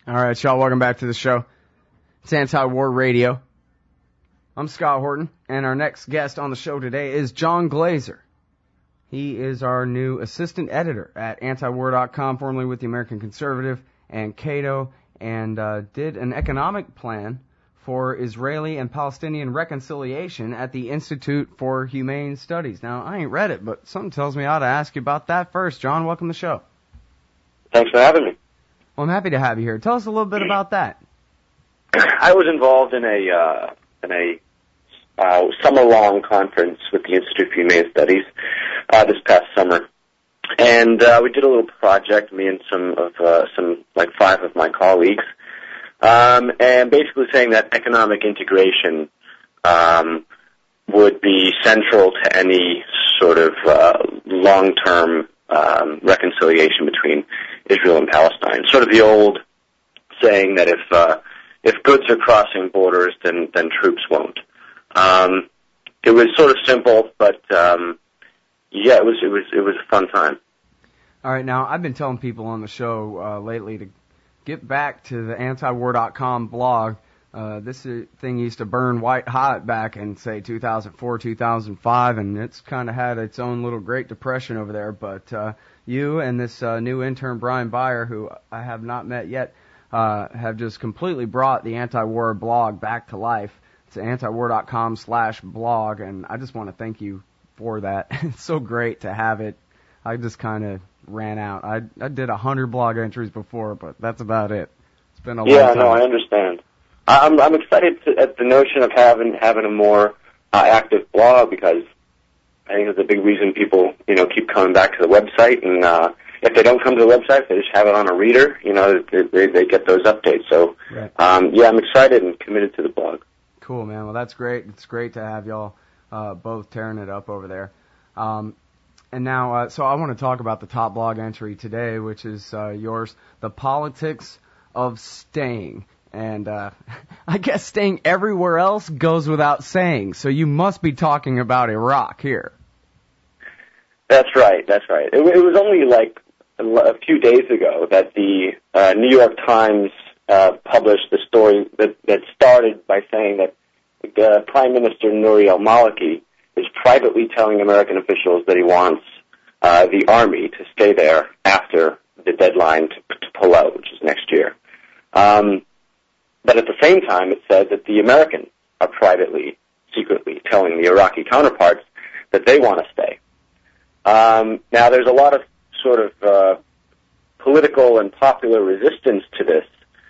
All right, y'all, welcome back to the show. It's Anti-War Radio. I'm Scott Horton, and our next guest on the show today is John Glaser. He is our new assistant editor at antiwar.com, formerly with the American Conservative and Cato, and did an economic plan for Israeli and Palestinian reconciliation at the Institute for Humane Studies. Now, I ain't read it, but something tells me I ought to ask you about that first. John, welcome to the show. Thanks for having me. Well, I'm happy to have you here. Tell us a little bit about that. I was involved in a summer-long conference with the Institute for Humane Studies this past summer, and we did a little project, me and some 5 of my colleagues, and basically saying that economic integration would be central to any sort of long-term reconciliation between Israel and Palestine. Sort of the old saying that if goods are crossing borders, then troops won't. It was sort of simple, but it was a fun time. All right, now I've been telling people on the show lately to get back to the antiwar.com blog. This thing used to burn white hot back in, say, 2004, 2005, and it's kind of had its own little Great Depression over there. But you and this new intern, Brian Beyer, who I have not met yet, have just completely brought the Anti-War blog back to life. It's antiwar.com/blog, and I just want to thank you for that. It's so great to have it. I just kind of ran out. I did 100 blog entries before, but that's about it. It's been a long time. Yeah, no, I understand. I'm excited at the notion of having a more active blog, because I think it's a big reason people keep coming back to the website, and if they don't come to the website, they just have it on a reader. They get those updates. So right. I'm excited and committed to the blog. Cool, man. Well, that's great. It's great to have y'all both tearing it up over there. And now, so I want to talk about the top blog entry today, which is yours, The Politics of Staying. And I guess staying everywhere else goes without saying, so you must be talking about Iraq here. That's right. It was only like a few days ago that the New York Times published the story that started by saying that Prime Minister Nouri al-Maliki is privately telling American officials that he wants the army to stay there after the deadline to pull out, which is next year. But at the same time, it said that the Americans are privately, secretly telling the Iraqi counterparts that they want to stay. Now, there's a lot of sort of political and popular resistance to this.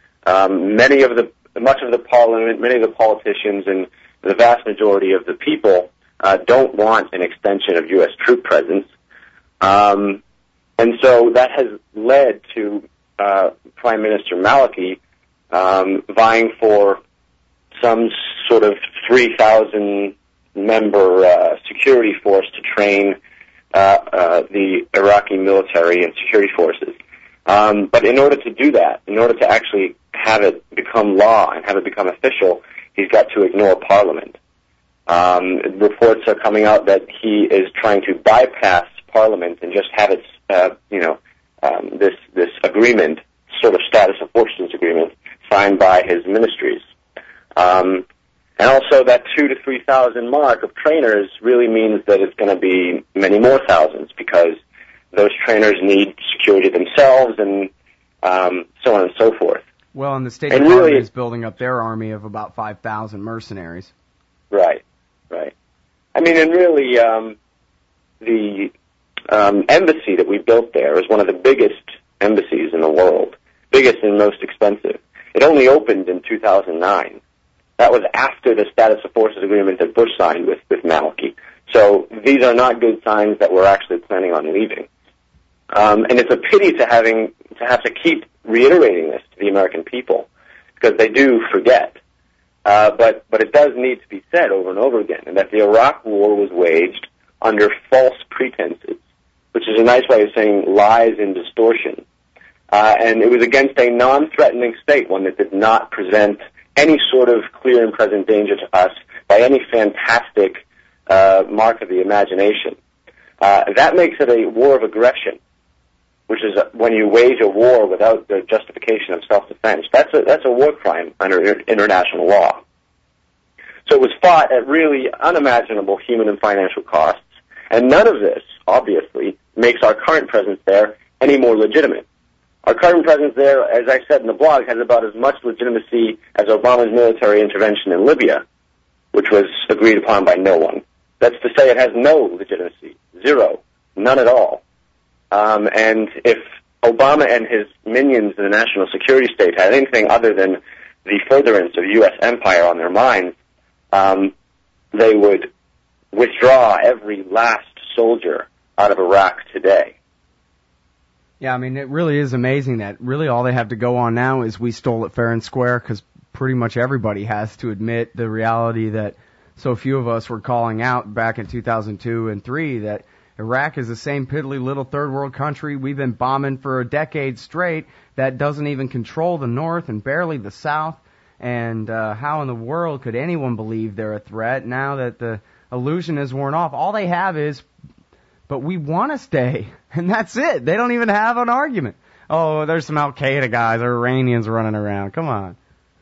Much of the parliament, many of the politicians, and the vast majority of the people don't want an extension of U.S. troop presence. And so that has led to Prime Minister Maliki vying for some sort of 3,000-member security force to train the Iraqi military and security forces. But in order to do that, in order to actually have it become law and have it become official, he's got to ignore Parliament. Reports are coming out that he is trying to bypass Parliament and just have it, this agreement, sort of status of forces agreement, signed by his ministries. And also that 2,000 to 3,000 mark of trainers really means that it's going to be many more thousands, because those trainers need security themselves and so on and so forth. Well, and the State Department really is building up their army of about 5,000 mercenaries. Right. I mean, and really, the embassy that we built there is one of the biggest embassies in the world, biggest and most expensive. It only opened in 2009. That was after the status of forces agreement that Bush signed with Maliki. So these are not good signs that we're actually planning on leaving. And it's a pity to have to keep reiterating this to the American people, because they do forget. But it does need to be said over and over again, and that the Iraq War was waged under false pretenses, which is a nice way of saying lies and distortion. And it was against a non-threatening state, one that did not present any sort of clear and present danger to us by any fantastic mark of the imagination. That makes it a war of aggression. which is when you wage a war without the justification of self-defense. That's a war crime under international law. So it was fought at really unimaginable human and financial costs, and none of this, obviously, makes our current presence there any more legitimate. Our current presence there, as I said in the blog, has about as much legitimacy as Obama's military intervention in Libya, which was agreed upon by no one. That's to say it has no legitimacy. Zero. None at all. And if Obama and his minions in the national security state had anything other than the furtherance of U.S. empire on their minds, they would withdraw every last soldier out of Iraq today. Yeah, I mean, it really is amazing that really all they have to go on now is we stole it fair and square, because pretty much everybody has to admit the reality that so few of us were calling out back in 2002 and 3 that Iraq is the same piddly little third world country we've been bombing for a decade straight that doesn't even control the north and barely the south. And how in the world could anyone believe they're a threat now that the illusion is worn off? All they have is, but we want to stay, and that's it. They don't even have an argument. Oh, there's some Al-Qaeda guys or Iranians running around. Come on.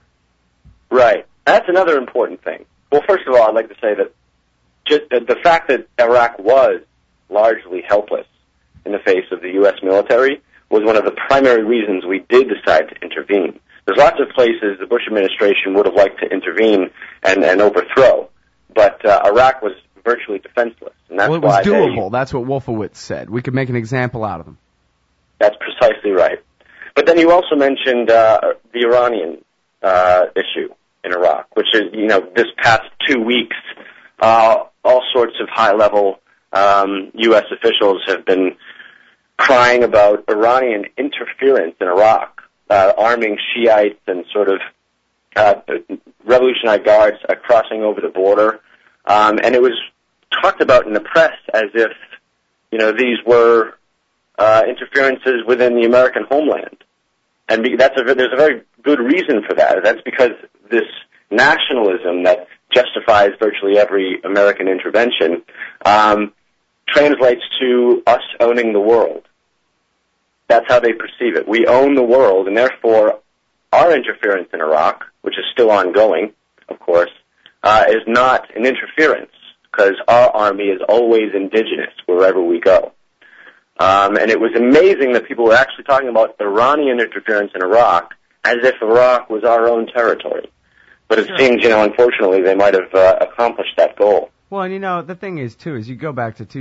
Right. That's another important thing. Well, first of all, I'd like to say that just the fact that Iraq was largely helpless in the face of the U.S. military was one of the primary reasons we did decide to intervene. There's lots of places the Bush administration would have liked to intervene and overthrow, but Iraq was virtually defenseless. And that's well, it was doable. That's what Wolfowitz said. We could make an example out of them. That's precisely right. But then you also mentioned the Iranian issue in Iraq, which is, this past 2 weeks, all sorts of high-level U.S. officials have been crying about Iranian interference in Iraq, arming Shiites and sort of Revolutionary Guards crossing over the border. And it was talked about in the press as if, these were interferences within the American homeland. And there's a very good reason for that. That's because this nationalism that justifies virtually every American intervention translates to us owning the world. That's how they perceive it. We own the world, and therefore our interference in Iraq, which is still ongoing, of course, is not an interference, because our army is always indigenous wherever we go. And it was amazing that people were actually talking about Iranian interference in Iraq as if Iraq was our own territory. But it seems, unfortunately, they might have accomplished that goal. Well, and the thing is, too, is you go back to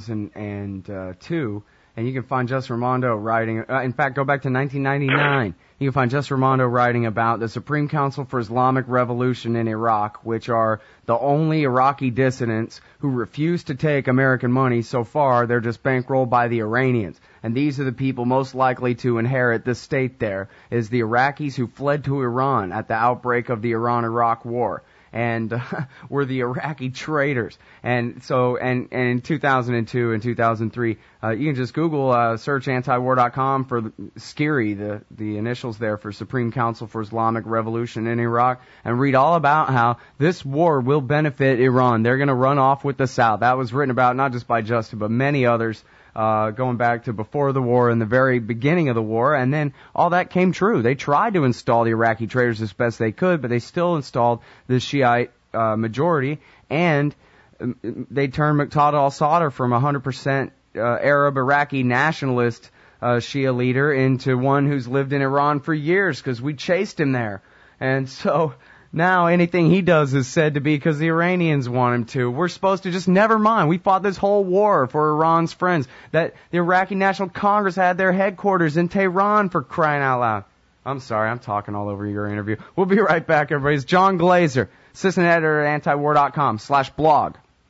2002, and you can find Jus Raimondo writing, in fact, go back to 1999. You can find Jus Raimondo writing about the Supreme Council for Islamic Revolution in Iraq, which are the only Iraqi dissidents who refuse to take American money. So far, they're just bankrolled by the Iranians. And these are the people most likely to inherit the state there, is the Iraqis who fled to Iran at the outbreak of the Iran-Iraq War. And were the Iraqi traitors. And so, and in 2002 and 2003, you can just Google, search antiwar.com for SCIRI, the initials there for Supreme Council for Islamic Revolution in Iraq, and read all about how this war will benefit Iran. They're going to run off with the South. That was written about not just by Justin, but many others, going back to before the war and the very beginning of the war, and then all that came true. They tried to install the Iraqi traitors as best they could, but they still installed the Shiite majority, and they turned Muqtada al-Sadr from 100% Arab Iraqi nationalist Shia leader into one who's lived in Iran for years because we chased him there. And so now anything he does is said to be because the Iranians want him to. We're supposed to just never mind. We fought this whole war for Iran's friends. That the Iraqi National Congress had their headquarters in Tehran, for crying out loud. I'm sorry, I'm talking all over your interview. We'll be right back, everybody. It's John Glaser, assistant editor at antiwar.com/blog.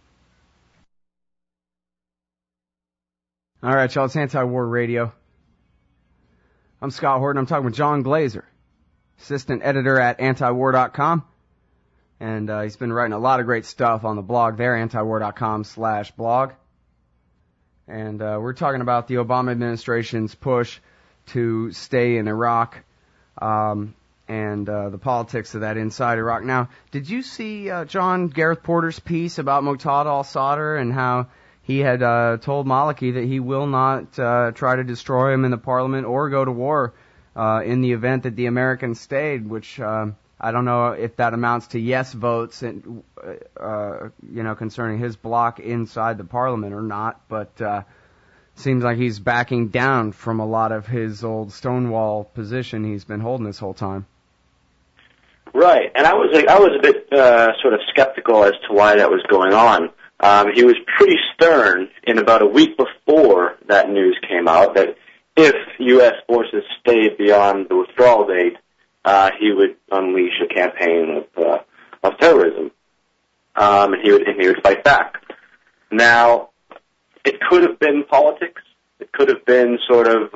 All right, y'all, it's Anti-War Radio. I'm Scott Horton. I'm talking with John Glaser, assistant editor at antiwar.com. And he's been writing a lot of great stuff on the blog there, antiwar.com/blog. And we're talking about the Obama administration's push to stay in Iraq, and the politics of that inside Iraq. Now, did you see, John, Gareth Porter's piece about Muqtada al-Sadr and how he had told Maliki that he will not try to destroy him in the parliament or go to war in the event that the Americans stayed, which I don't know if that amounts to yes votes, and, concerning his bloc inside the parliament or not, but seems like he's backing down from a lot of his old Stonewall position he's been holding this whole time. Right, and I was a bit sort of skeptical as to why that was going on. He was pretty stern in about a week before that news came out that if U.S. forces stayed beyond the withdrawal date, he would unleash a campaign of terrorism, and he would fight back. Now, it could have been politics. It could have been sort of,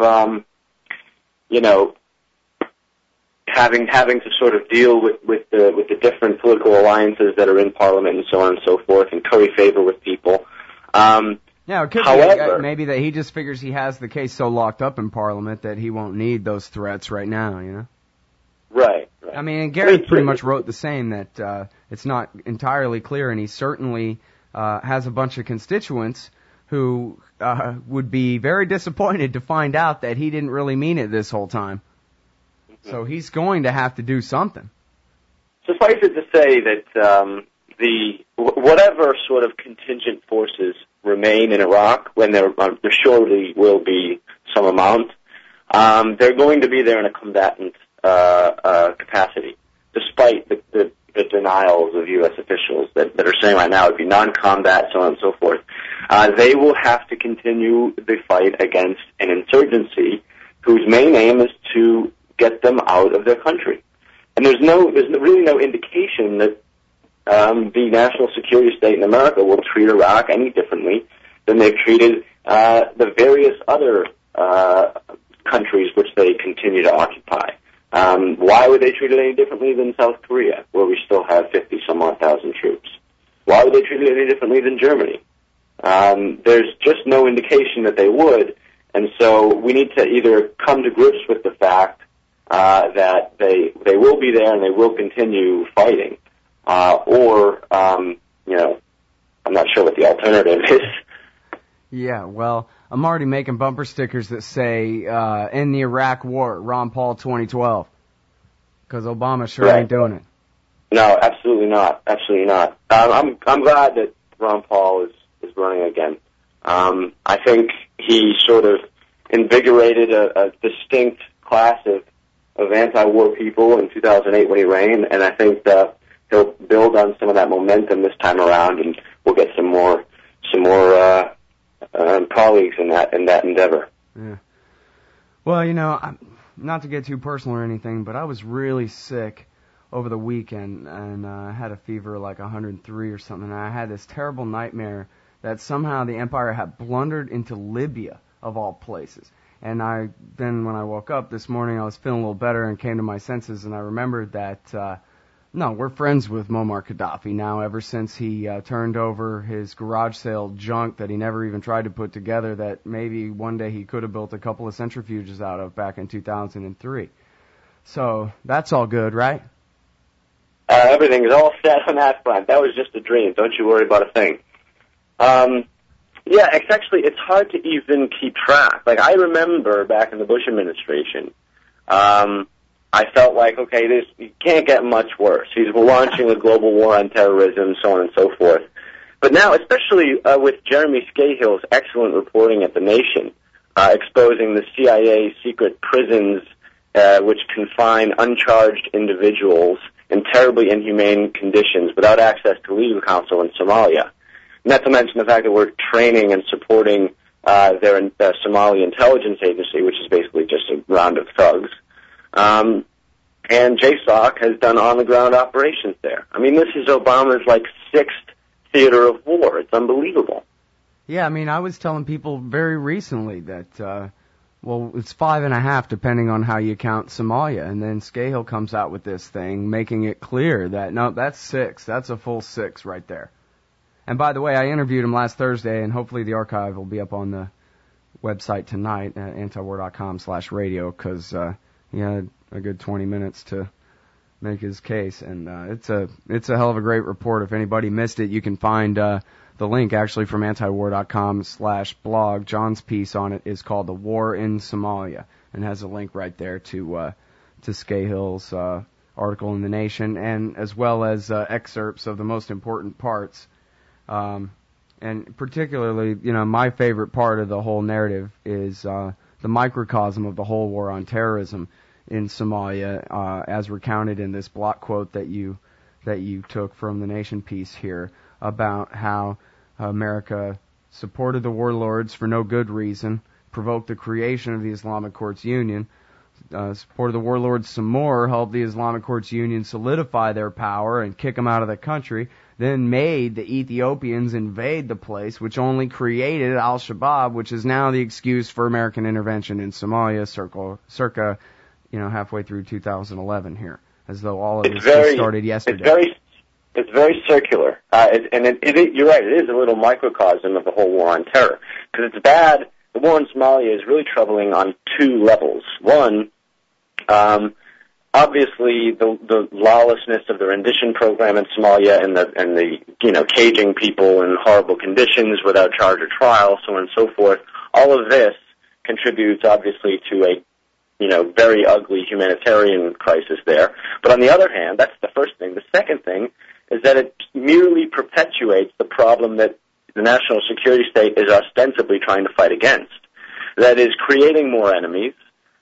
having to sort of deal with the different political alliances that are in Parliament and so on and so forth, and curry favor with people. Yeah, it could be maybe that he just figures he has the case so locked up in Parliament that he won't need those threats right now, you know? Right. I mean, and Gary pretty much wrote the same, that it's not entirely clear, and he certainly has a bunch of constituents who would be very disappointed to find out that he didn't really mean it this whole time. Mm-hmm. So he's going to have to do something. Suffice it to say that whatever sort of contingent forces remain in Iraq, when there surely will be some amount, they're going to be there in a combatant capacity, despite the denials of U.S. officials that are saying right now it would be non-combat, so on and so forth. They will have to continue the fight against an insurgency whose main aim is to get them out of their country. And there's really no indication that the national security state in America will treat Iraq any differently than they've treated the various other countries which they continue to occupy. Why would they treat it any differently than South Korea, where we still have 50-some-odd thousand troops? Why would they treat it any differently than Germany? There's just no indication that they would, and so we need to either come to grips with the fact that they will be there and they will continue fighting, or I'm not sure what the alternative is. Yeah, well, I'm already making bumper stickers that say, end the Iraq War, Ron Paul 2012. Because Obama sure ain't doing it. No, absolutely not. Absolutely not. I'm glad that Ron Paul is running again. I think he sort of invigorated a distinct class of anti-war people in 2008 when he ran, and I think that he'll build on some of that momentum this time around, and we'll get some more colleagues in that endeavor. Yeah. Well, not to get too personal or anything, but I was really sick over the weekend, and I had a fever like 103 or something, and I had this terrible nightmare that somehow the Empire had blundered into Libya, of all places. And then when I woke up this morning, I was feeling a little better and came to my senses, and I remembered that, no, we're friends with Muammar Gaddafi now ever since he turned over his garage sale junk that he never even tried to put together, that maybe one day he could have built a couple of centrifuges out of back in 2003. So that's all good, right? Everything is all set on that front. That was just a dream. Don't you worry about a thing. Yeah, it's hard to even keep track. Like, I remember back in the Bush administration, I felt like, okay, you can't get much worse. He's launching a global war on terrorism, so on and so forth. But now, especially with Jeremy Scahill's excellent reporting at The Nation, exposing the CIA secret prisons which confine uncharged individuals in terribly inhumane conditions without access to legal counsel in Somalia. Not to mention the fact that we're training and supporting their Somali intelligence agency, which is basically just a round of thugs. And JSOC has done on-the-ground operations there. I mean, this is Obama's, sixth theater of war. It's unbelievable. Yeah, I mean, I was telling people very recently that, it's 5.5 depending on how you count Somalia. And then Scahill comes out with this thing, making it clear that, no, that's 6. That's a full 6 right there. And by the way, I interviewed him last Thursday, and hopefully the archive will be up on the website tonight at antiwar.com/radio, because he had a good 20 minutes to make his case. And it's a hell of a great report. If anybody missed it, you can find the link actually from antiwar.com/blog. John's piece on it is called "The War in Somalia" and has a link right there to Scahill's article in The Nation, and as well as excerpts of the most important parts. And particularly, my favorite part of the whole narrative is the microcosm of the whole war on terrorism in Somalia, as recounted in this block quote that you took from The Nation piece here, about how America supported the warlords for no good reason, provoked the creation of the Islamic Courts Union, supported the warlords some more, helped the Islamic Courts Union solidify their power and kick them out of the country, then made the Ethiopians invade the place, which only created al-Shabaab, which is now the excuse for American intervention in Somalia circa halfway through 2011 here, as though all of this just started yesterday. It's very circular, you're right, it is a little microcosm of the whole war on terror, because it's bad. The war in Somalia is really troubling on two levels. One, obviously the lawlessness of the rendition program in Somalia and the caging people in horrible conditions without charge or trial, so on and so forth. All of this contributes obviously to a very ugly humanitarian crisis there. But on the other hand, that's the first thing. The second thing is that it merely perpetuates the problem that the national security state is ostensibly trying to fight against. That is creating more enemies,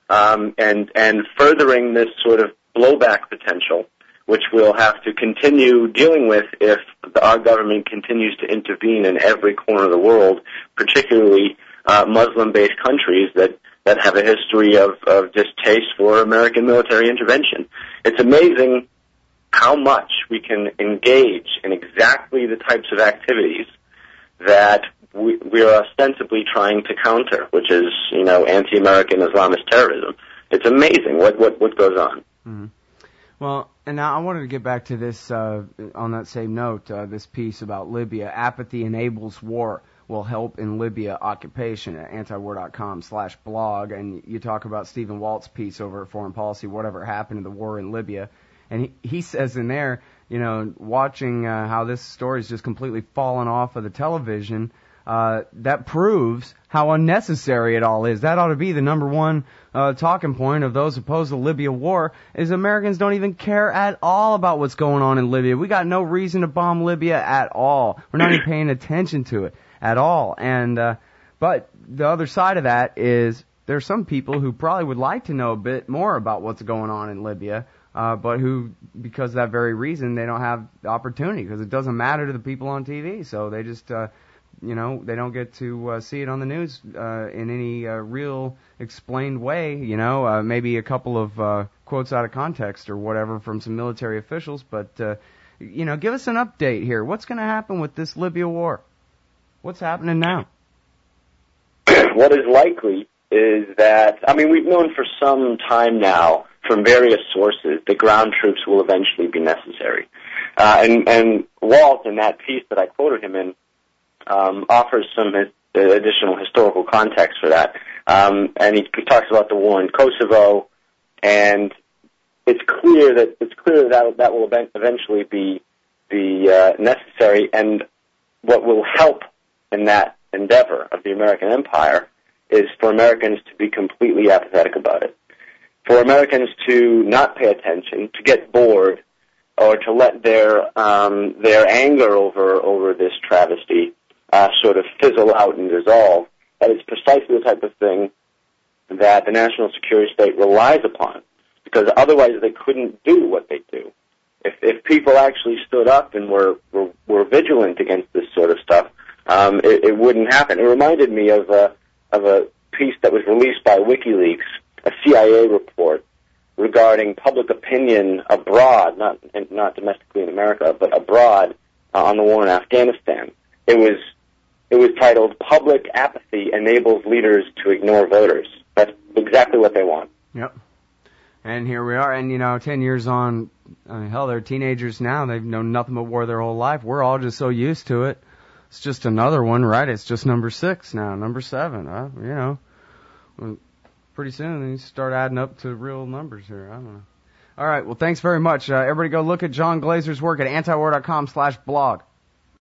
and furthering this sort of blowback potential, which we'll have to continue dealing with if our government continues to intervene in every corner of the world, particularly Muslim-based countries that have a history of distaste for American military intervention. It's amazing how much we can engage in exactly the types of activities that we are ostensibly trying to counter, which is, anti-American Islamist terrorism. It's amazing what goes on. Mm-hmm. Well, and now I wanted to get back to this, on that same note, this piece about Libya. Apathy enables war. Will help in Libya occupation at antiwar.com/blog. And you talk about Stephen Walt's piece over at Foreign Policy, whatever happened to the war in Libya. And he says in there, watching how this story's just completely fallen off of the television, that proves how unnecessary it all is. That ought to be the number one talking point of those opposed to the Libya war, is Americans don't even care at all about what's going on in Libya. We got no reason to bomb Libya at all. We're not even paying attention to it at all. And but the other side of that is there's some people who probably would like to know a bit more about what's going on in Libya, but who, because of that very reason, they don't have the opportunity, because it doesn't matter to the people on TV. So they just, they don't get to see it on the news in any real explained way. Maybe a couple of quotes out of context or whatever from some military officials. But, give us an update here. What's going to happen with this Libya war? What's happening now? What is likely is that, we've known for some time now from various sources that ground troops will eventually be necessary. And Walt, in that piece that I quoted him in, offers some additional historical context for that. And he talks about the war in Kosovo, and it's clear that will eventually be necessary. And what will help in that endeavor of the American empire is for Americans to be completely apathetic about it. For Americans to not pay attention, to get bored, or to let their anger over this travesty sort of fizzle out and dissolve. That is precisely the type of thing that the national security state relies upon, because otherwise they couldn't do what they do. If people actually stood up and were vigilant against this sort of stuff, it wouldn't happen. It reminded me of a piece that was released by WikiLeaks, a CIA report regarding public opinion abroad, not domestically in America, but abroad on the war in Afghanistan. It was titled "Public Apathy Enables Leaders to Ignore Voters." That's exactly what they want. Yep. And here we are, and 10 years on, hell, they're teenagers now. They've known nothing but war their whole life. We're all just so used to it. It's just another one, right? It's just number 6 now, number 7. Pretty soon you start adding up to real numbers here. I don't know. All right. Well, thanks very much. Everybody go look at John Glazer's work at antiwar.com/blog.